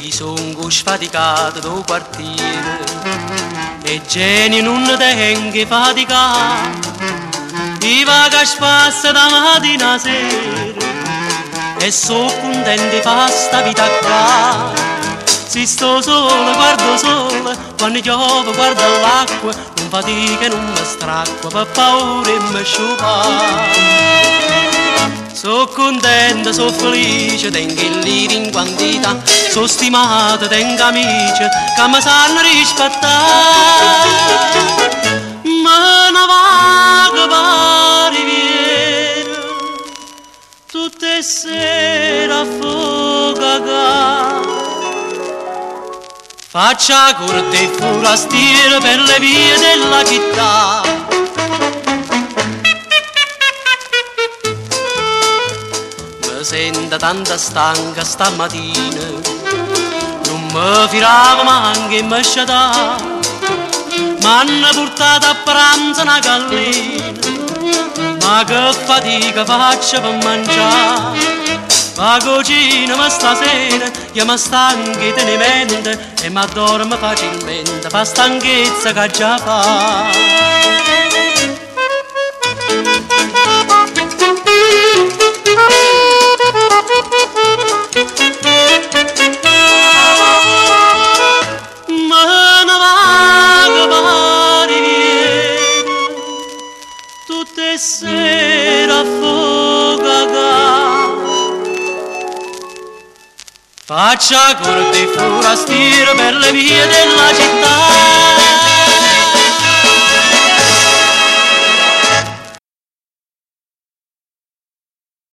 Gli sono sfaticato do quartiere e genio non tengo faticato. I vaga spassa da mattina a sera e so contento di fare sta vita qua. Se sto solo, guardo sole, quando piove guardo l'acqua, non fatica e non mi stracqua per paura e mi sciupa. So contento, so felice, tengo il lire in quantità, so stimato, tengo amici che mi sanno rispettare. Ma una vaga pari viene, tutte sere a fuoco. Faccia corte e forastiere per le vie della città. Mi sento tanta stanca stamattina, non mi firava manco e mi sciatava. M'hanno portato a pranzo una gallina, ma che fatica faccio per mangiare. La cucina ma stasera, io mi stanco di tenimento e mi addormo facilmente per stanchezza che già fa. Ma una vaga pari viene, tutte sere a fuoco. Faccia corte e forastiere per le vie della città.